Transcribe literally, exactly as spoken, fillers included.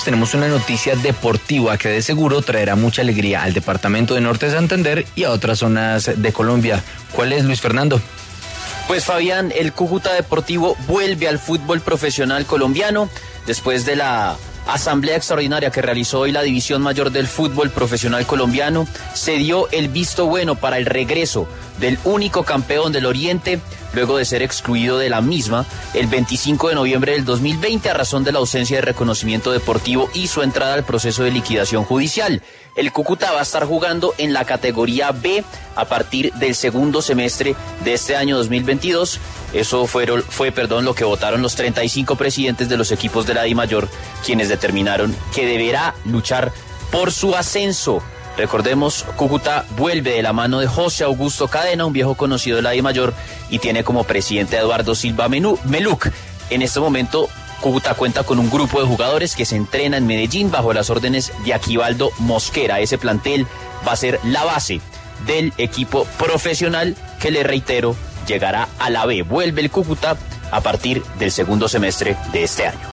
Tenemos una noticia deportiva que de seguro traerá mucha alegría al departamento de Norte de Santander y a otras zonas de Colombia. ¿Cuál es, Luis Fernando? Pues Fabián, el Cúcuta Deportivo vuelve al fútbol profesional colombiano después de la asamblea extraordinaria que realizó hoy la División Mayor del Fútbol Profesional Colombiano. Se dio el visto bueno para el regreso del único campeón del Oriente, luego de ser excluido de la misma el veinticinco de noviembre del dos mil veinte a razón de la ausencia de reconocimiento deportivo y su entrada al proceso de liquidación judicial. El Cúcuta va a estar jugando en la categoría B a partir del segundo semestre de este año dos mil veintidós. Eso fue, fue perdón, lo que votaron los treinta y cinco presidentes de los equipos de la Di Mayor, quienes determinaron que deberá luchar por su ascenso. Recordemos, Cúcuta vuelve de la mano de José Augusto Cadena, un viejo conocido de la Di Mayor, y tiene como presidente a Eduardo Silva Meluc. En este momento, Cúcuta cuenta con un grupo de jugadores que se entrena en Medellín bajo las órdenes de Aquivaldo Mosquera. Ese plantel va a ser la base del equipo profesional que, le reitero, llegará a la B. Vuelve el Cúcuta a partir del segundo semestre de este año.